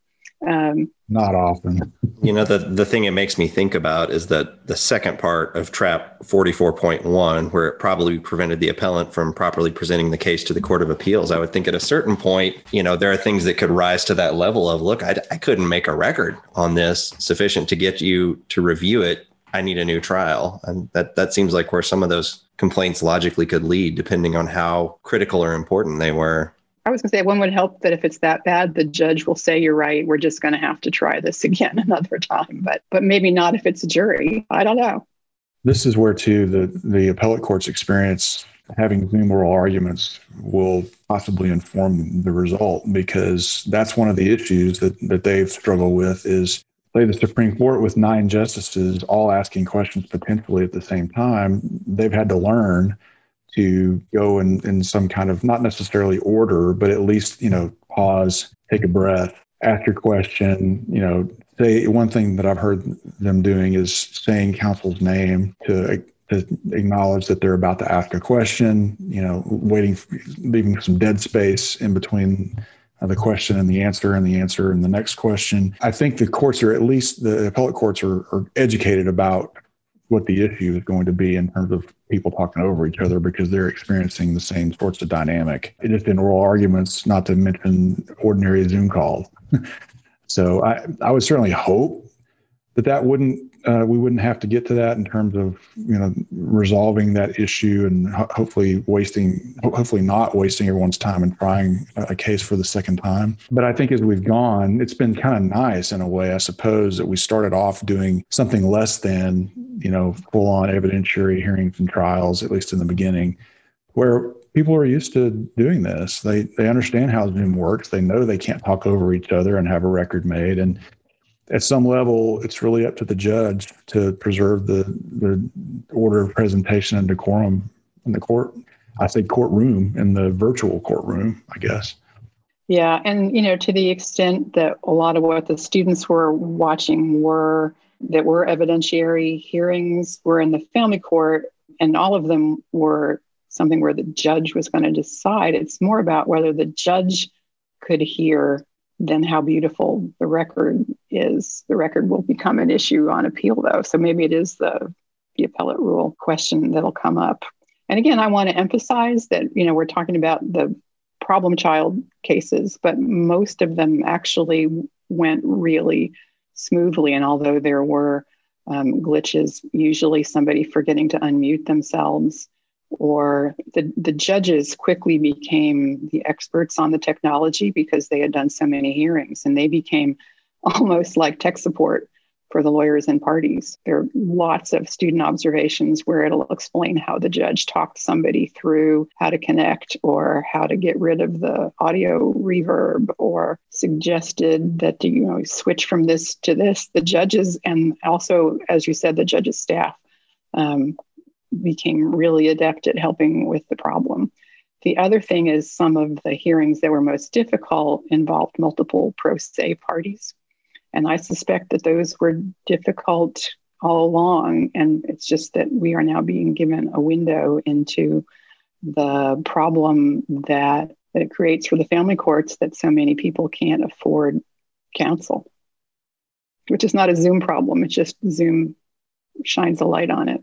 Not often. The thing it makes me think about is that the second part of Trap 44.1, where it probably prevented the appellant from properly presenting the case to the Court of Appeals. I would think at a certain point, there are things that could rise to that level of, look, I couldn't make a record on this sufficient to get you to review it. I need a new trial. And that seems like where some of those complaints logically could lead, depending on how critical or important they were. I was going to say, one would help that if it's that bad, the judge will say, you're right, we're just going to have to try this again another time. But maybe not if it's a jury. I don't know. This is where, too, the appellate court's experience having Zoom oral arguments will possibly inform the result, because that's one of the issues that they've struggled with is, say, the Supreme Court with 9 justices all asking questions potentially at the same time. They've had to learn to go in some kind of, not necessarily order, but at least, pause, take a breath, ask your question, say. One thing that I've heard them doing is saying counsel's name to acknowledge that they're about to ask a question, leaving some dead space in between the question and the answer and the next question. I think the courts are, at least the appellate courts are educated about what the issue is going to be in terms of people talking over each other, because they're experiencing the same sorts of dynamic. It just in oral arguments, not to mention ordinary Zoom calls. So I would certainly hope that wouldn't we wouldn't have to get to that in terms of, resolving that issue and hopefully not wasting everyone's time and trying a case for the second time. But I think as we've gone, it's been kind of nice in a way, I suppose, that we started off doing something less than, full on evidentiary hearings and trials, at least in the beginning, where people are used to doing this. They understand how Zoom works. They know they can't talk over each other and have a record made. And at some level, it's really up to the judge to preserve the order of presentation and decorum in the court. I say courtroom, in the virtual courtroom, I guess. Yeah. And, to the extent that a lot of what the students were watching were evidentiary hearings were in the family court, and all of them were something where the judge was going to decide. It's more about whether the judge could hear than how beautiful the record is. The record will become an issue on appeal, though. So maybe it is the appellate rule question that'll come up. And again, I want to emphasize that, we're talking about the problem child cases, but most of them actually went really smoothly. And although there were glitches, usually somebody forgetting to unmute themselves, or the judges quickly became the experts on the technology because they had done so many hearings, and they became almost like tech support for the lawyers and parties. There are lots of student observations where it'll explain how the judge talked somebody through how to connect or how to get rid of the audio reverb, or suggested that, switch from this to this. The judges, and also, as you said, the judges' staff, became really adept at helping with the problem. The other thing is some of the hearings that were most difficult involved multiple pro se parties. And I suspect that those were difficult all along. And it's just that we are now being given a window into the problem that it creates for the family courts, that so many people can't afford counsel, which is not a Zoom problem. It's just Zoom shines a light on it.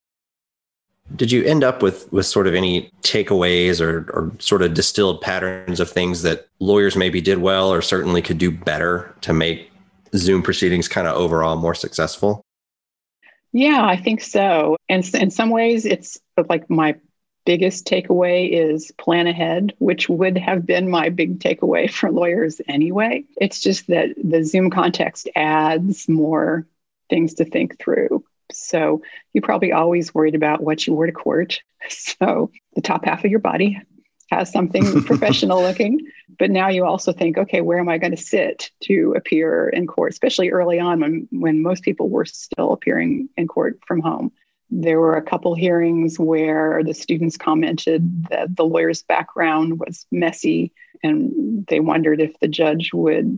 Did you end up with sort of any takeaways or sort of distilled patterns of things that lawyers maybe did well or certainly could do better to make Zoom proceedings kind of overall more successful? Yeah, I think so. And in some ways, it's like my biggest takeaway is plan ahead, which would have been my big takeaway for lawyers anyway. It's just that the Zoom context adds more things to think through. So you're probably always worried about what you wore to court. So the top half of your body has something professional looking, but now you also think, okay, where am I going to sit to appear in court? Especially early on when most people were still appearing in court from home. There were a couple hearings where the students commented that the lawyer's background was messy, and they wondered if the judge would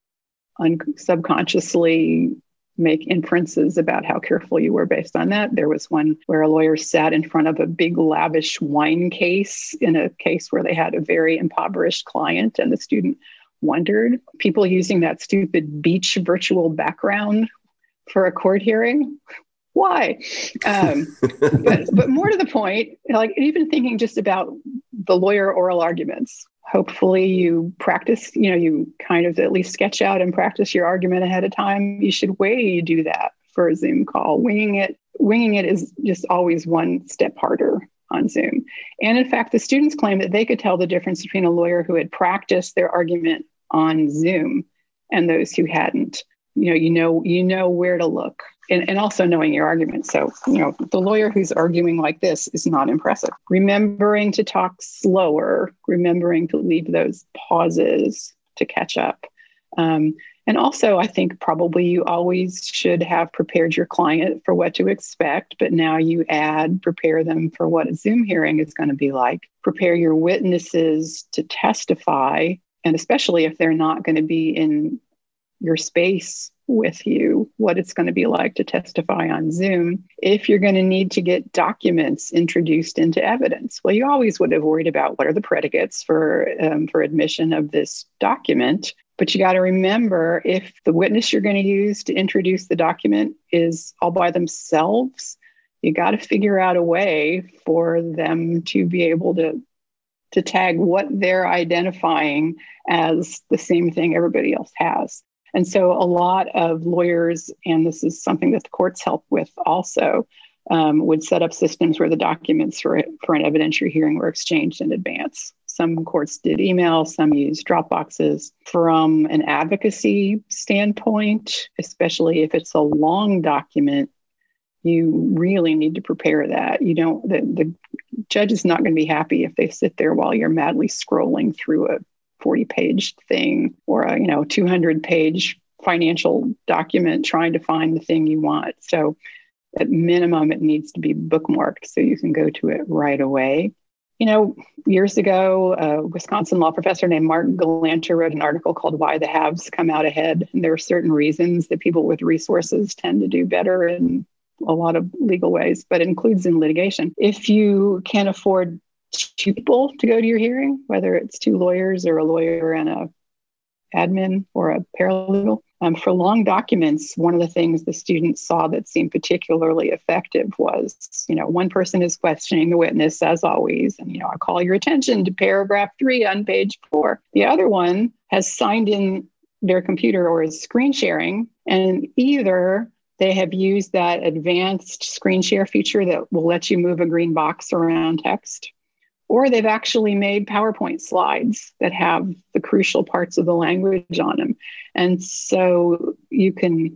subconsciously make inferences about how careful you were based on that. There was one where a lawyer sat in front of a big lavish wine case in a case where they had a very impoverished client, and the student wondered, people using that stupid beach virtual background for a court hearing? Why? But more to the point, like even thinking just about the lawyer oral arguments. Hopefully you practice, you kind of at least sketch out and practice your argument ahead of time. You should way you do that for a Zoom call. Winging it is just always one step harder on Zoom. And in fact, the students claim that they could tell the difference between a lawyer who had practiced their argument on Zoom and those who hadn't. You know where to look, and also knowing your argument. So, the lawyer who's arguing like this is not impressive. Remembering to talk slower, remembering to leave those pauses to catch up. And also, I think probably you always should have prepared your client for what to expect, but now you prepare them for what a Zoom hearing is going to be like. Prepare your witnesses to testify, and especially if they're not going to be in your space with you, what it's going to be like to testify on Zoom. If you're going to need to get documents introduced into evidence, well, you always would have worried about what are the predicates for admission of this document. But you got to remember, if the witness you're going to use to introduce the document is all by themselves, you got to figure out a way for them to be able to tag what they're identifying as the same thing everybody else has. And so a lot of lawyers, and this is something that the courts help with also, would set up systems where the documents for an evidentiary hearing were exchanged in advance. Some courts did email, some used Dropboxes. From an advocacy standpoint, especially if it's a long document, you really need to prepare that. The judge is not going to be happy if they sit there while you're madly scrolling through a 40-page thing or a 200-page financial document trying to find the thing you want. So at minimum, it needs to be bookmarked so you can go to it right away. Years ago, a Wisconsin law professor named Mark Galanter wrote an article called Why the Haves Come Out Ahead. And there are certain reasons that people with resources tend to do better in a lot of legal ways, but it includes in litigation. If you can't afford two people to go to your hearing, whether it's two lawyers or a lawyer and a admin or a paralegal, for long documents, one of the things the students saw that seemed particularly effective was, one person is questioning the witness as always, and, I call your attention to paragraph 3 on page 4. The other one has signed in their computer or is screen sharing, and either they have used that advanced screen share feature that will let you move a green box around text, or they've actually made PowerPoint slides that have the crucial parts of the language on them. And so you can,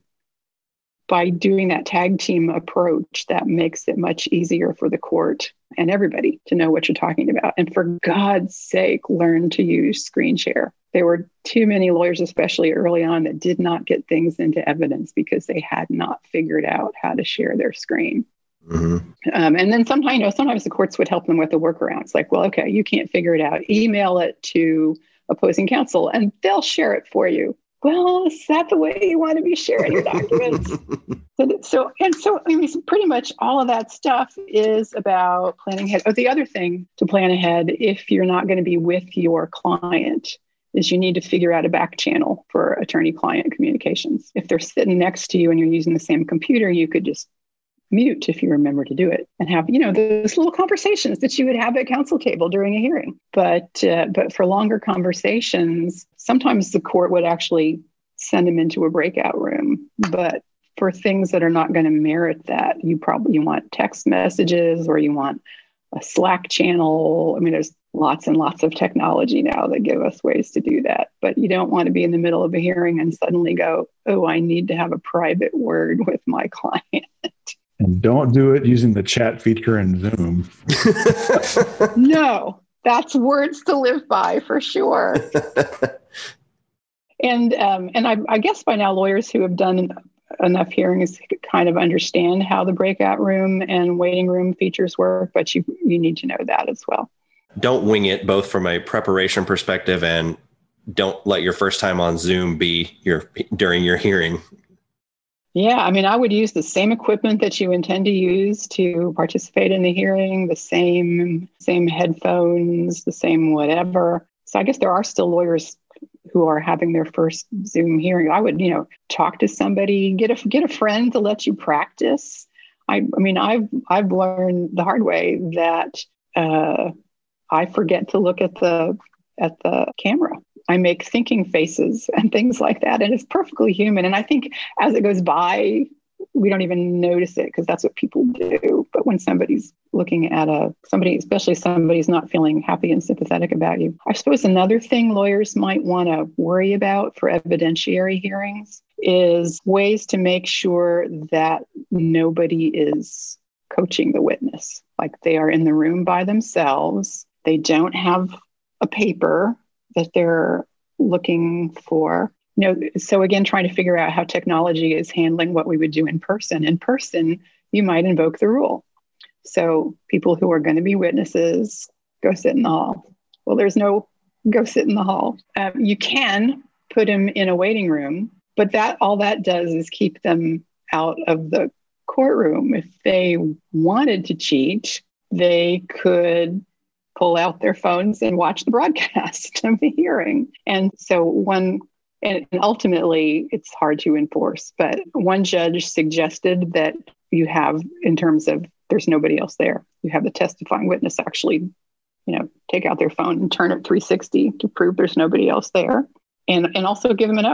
by doing that tag team approach, that makes it much easier for the court and everybody to know what you're talking about. And for God's sake, learn to use screen share. There were too many lawyers, especially early on, that did not get things into evidence because they had not figured out how to share their screen. Mm-hmm. And then sometimes the courts would help them with the workarounds. Like, well, okay, you can't figure it out. Email it to opposing counsel and they'll share it for you. Well, is that the way you want to be sharing your documents? So pretty much all of that stuff is about planning ahead. Oh, the other thing to plan ahead, if you're not going to be with your client, is you need to figure out a back channel for attorney-client communications. If they're sitting next to you and you're using the same computer, you could just mute if you remember to do it and have, those little conversations that you would have at counsel table during a hearing. But for longer conversations, sometimes the court would actually send them into a breakout room. But for things that are not going to merit that, you want text messages or you want a Slack channel. There's lots and lots of technology now that give us ways to do that. But you don't want to be in the middle of a hearing and suddenly go, oh, I need to have a private word with my client. And don't do it using the chat feature in Zoom. No, that's words to live by for sure. And I guess by now lawyers who have done enough hearings kind of understand how the breakout room and waiting room features work, but you need to know that as well. Don't wing it, both from a preparation perspective and don't let your first time on Zoom be during your hearing. Yeah, I would use the same equipment that you intend to use to participate in the hearing, the same headphones, the same whatever. So I guess there are still lawyers who are having their first Zoom hearing. I would, talk to somebody, get a friend to let you practice. I've learned the hard way that I forget to look at the camera. I make thinking faces and things like that. And it's perfectly human. And I think as it goes by, we don't even notice it because that's what people do. But when somebody's looking at especially somebody's not feeling happy and sympathetic about you. I suppose another thing lawyers might want to worry about for evidentiary hearings is ways to make sure that nobody is coaching the witness. Like they are in the room by themselves. They don't have a paper that they're looking for. So again, trying to figure out how technology is handling what we would do in person. In person, you might invoke the rule. So people who are going to be witnesses, go sit in the hall. Well, there's no go sit in the hall. You can put them in a waiting room, but all that does is keep them out of the courtroom. If they wanted to cheat, they could pull out their phones and watch the broadcast of the hearing. And so and ultimately it's hard to enforce, but one judge suggested that you have, in terms of there's nobody else there, you have the testifying witness actually, take out their phone and turn it 360 to prove there's nobody else there. And also give them an oath.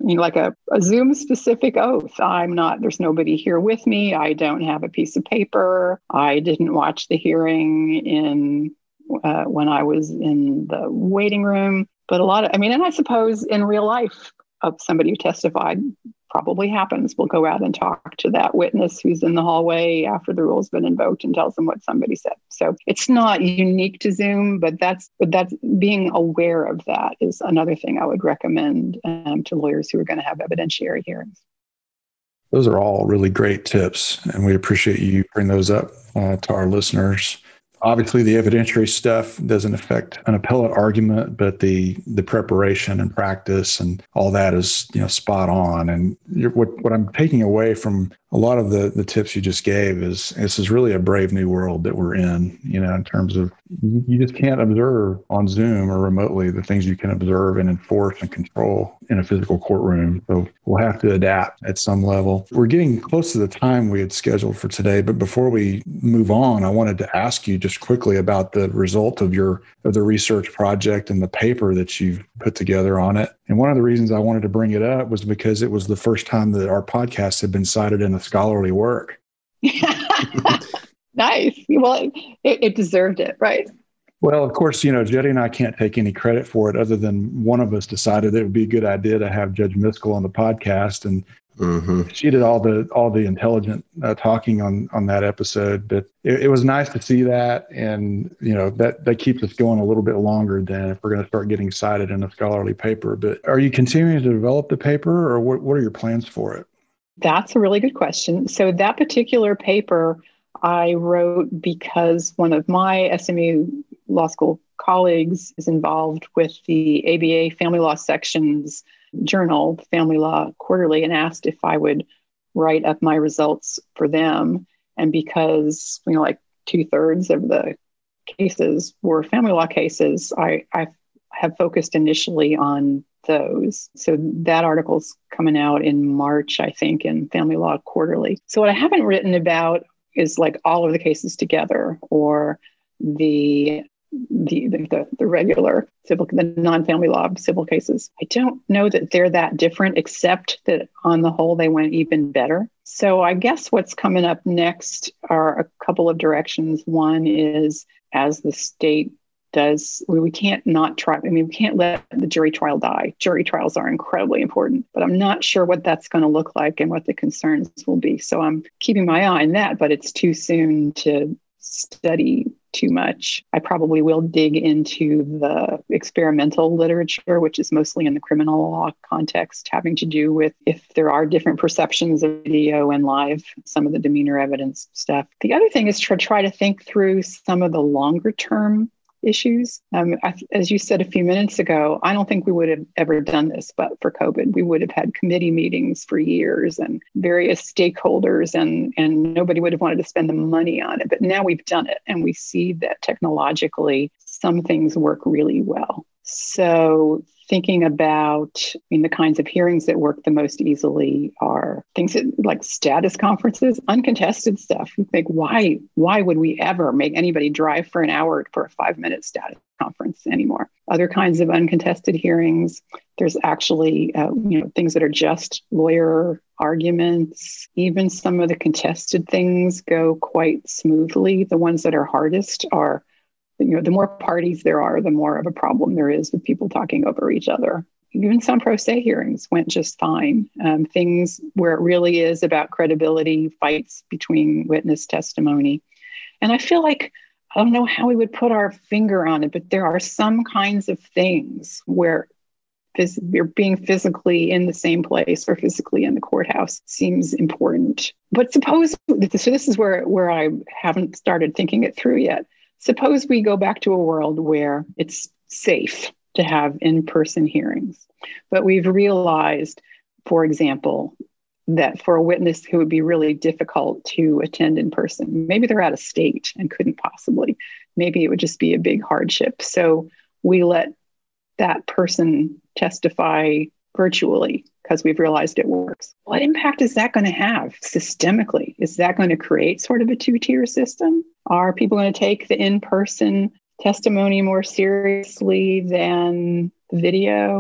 like a Zoom specific oath. There's nobody here with me. I don't have a piece of paper. I didn't watch the hearing when I was in the waiting room. But and I suppose in real life, somebody who testified probably happens. We'll go out and talk to that witness who's in the hallway after the rule's been invoked and tells them what somebody said. So it's not unique to Zoom, but that's being aware of that is another thing I would recommend to lawyers who are going to have evidentiary hearings. Those are all really great tips, and we appreciate you bringing those up to our listeners. Obviously, the evidentiary stuff doesn't affect an appellate argument, but the preparation and practice and all that is spot on. And what I'm taking away from a lot of the tips you just gave is this is really a brave new world that we're in. In terms of you just can't observe on Zoom or remotely the things you can observe and enforce and control in a physical courtroom. So we'll have to adapt at some level. We're getting close to the time we had scheduled for today, but before we move on, I wanted to ask you just quickly about the result of the research project and the paper that you've put together on it. And one of the reasons I wanted to bring it up was because it was the first time that our podcast had been cited in a scholarly work. Nice. Well, it deserved it, right? Well, of course, Jody and I can't take any credit for it other than one of us decided it would be a good idea to have Judge Miskell on the podcast. And she did all the intelligent talking on that episode. But it was nice to see that. And, that keeps us going a little bit longer than if we're going to start getting cited in a scholarly paper. But are you continuing to develop the paper, or what are your plans for it? That's a really good question. So that particular paper I wrote because one of my SMU Law School colleagues is involved with the ABA Family Law Section's journal, Family Law Quarterly, and asked if I would write up my results for them. And because, like 2/3 of the cases were family law cases, I have focused initially on those. So that article's coming out in March, I think, in Family Law Quarterly. So what I haven't written about is like all of the cases together, or the regular civil, the non-family law civil cases. I don't know that they're that different, except that on the whole, they went even better. So I guess what's coming up next are a couple of directions. One is, as the state does, we can't not try. We can't let the jury trial die. Jury trials are incredibly important, but I'm not sure what that's going to look like and what the concerns will be. So I'm keeping my eye on that, but it's too soon to study too much. I probably will dig into the experimental literature, which is mostly in the criminal law context, having to do with if there are different perceptions of video and live, some of the demeanor evidence stuff. The other thing is to try to think through some of the longer term issues. As you said a few minutes ago, I don't think we would have ever done this, but for COVID, we would have had committee meetings for years and various stakeholders, and nobody would have wanted to spend the money on it. But now we've done it, and we see that technologically, some things work really well. So thinking about, the kinds of hearings that work the most easily are things like status conferences, uncontested stuff. You think, why would we ever make anybody drive for an hour for a 5-minute status conference anymore? Other kinds of uncontested hearings, there's actually, things that are just lawyer arguments. Even some of the contested things go quite smoothly. The ones that are hardest are, the more parties there are, the more of a problem there is with people talking over each other. Even some pro se hearings went just fine. Things where it really is about credibility, fights between witness testimony. And I feel like, I don't know how we would put our finger on it, but there are some kinds of things where you're being physically in the same place or physically in the courthouse seems important. But suppose, so this is where I haven't started thinking it through yet. Suppose we go back to a world where it's safe to have in-person hearings, but we've realized, for example, that for a witness who would be really difficult to attend in person, maybe they're out of state and couldn't possibly, maybe it would just be a big hardship. So we let that person testify virtually because we've realized it works. What impact is that going to have systemically? Is that going to create sort of a two-tier system? Are people going to take the in-person testimony more seriously than the video?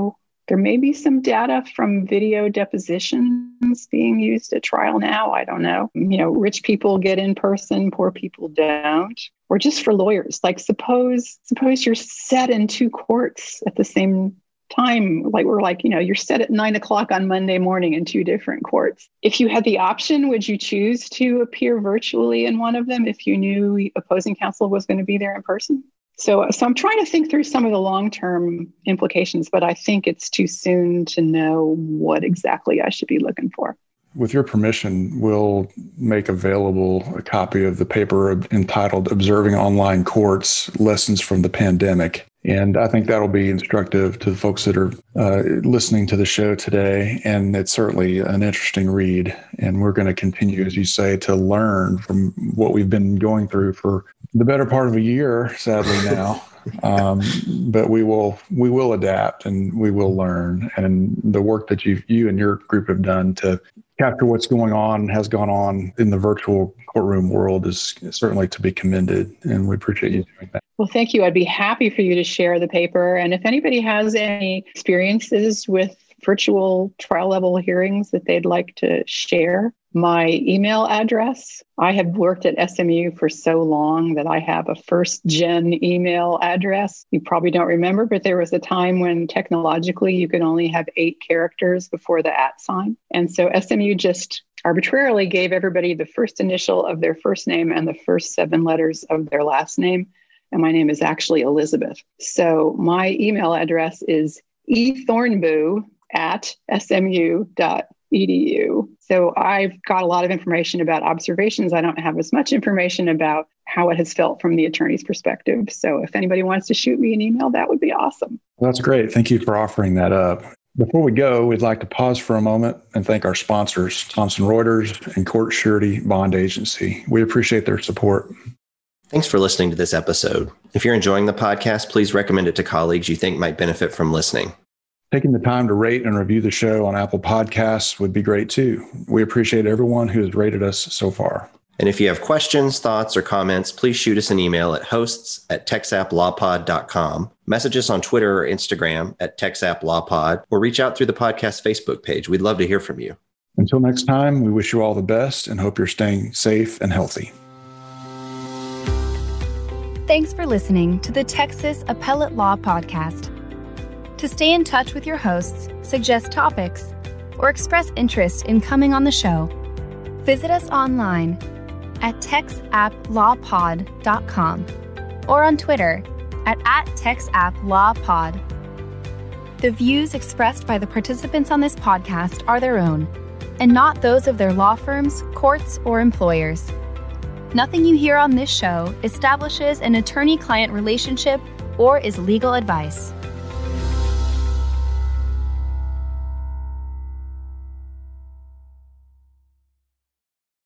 There may be some data from video depositions being used at trial now. I don't know. Rich people get in person, poor people don't. Or just for lawyers, like suppose you're set in two courts at the same time. You're set at 9:00 on Monday morning in two different courts. If you had the option, would you choose to appear virtually in one of them if you knew opposing counsel was going to be there in person? So I'm trying to think through some of the long-term implications, but I think it's too soon to know what exactly I should be looking for. With your permission, we'll make available a copy of the paper entitled Observing Online Courts, Lessons from the Pandemic. And I think that'll be instructive to the folks that are listening to the show today. And it's certainly an interesting read. And we're going to continue, as you say, to learn from what we've been going through for the better part of a year, sadly now. But we will adapt and we will learn. And the work that you and your group have done to capture what's has gone on in the virtual courtroom world is certainly to be commended. And we appreciate you doing that. Well, thank you. I'd be happy for you to share the paper. And if anybody has any experiences with virtual trial level hearings that they'd like to share, my email address, I have worked at SMU for so long that I have a first-gen email address. You probably don't remember, but there was a time when technologically you could only have 8 characters before the @ sign. And so SMU just arbitrarily gave everybody the first initial of their first name and the first 7 letters of their last name. And my name is actually Elizabeth. So my email address is ethornboo@smu.edu. So I've got a lot of information about observations. I don't have as much information about how it has felt from the attorney's perspective. So if anybody wants to shoot me an email, that would be awesome. Well, that's great. Thank you for offering that up. Before we go, we'd like to pause for a moment and thank our sponsors, Thomson Reuters and Court Surety Bond Agency. We appreciate their support. Thanks for listening to this episode. If you're enjoying the podcast, please recommend it to colleagues you think might benefit from listening. Taking the time to rate and review the show on Apple Podcasts would be great too. We appreciate everyone who has rated us so far. And if you have questions, thoughts, or comments, please shoot us an email at hosts@texapplawpod.com. Message us on Twitter or Instagram at texapplawpod, or reach out through the podcast Facebook page. We'd love to hear from you. Until next time, we wish you all the best and hope you're staying safe and healthy. Thanks for listening to the Texas Appellate Law Podcast. To stay in touch with your hosts, suggest topics, or express interest in coming on the show, visit us online at texapplawpod.com or on Twitter at @texapplawpod. The views expressed by the participants on this podcast are their own, and not those of their law firms, courts, or employers. Nothing you hear on this show establishes an attorney-client relationship or is legal advice.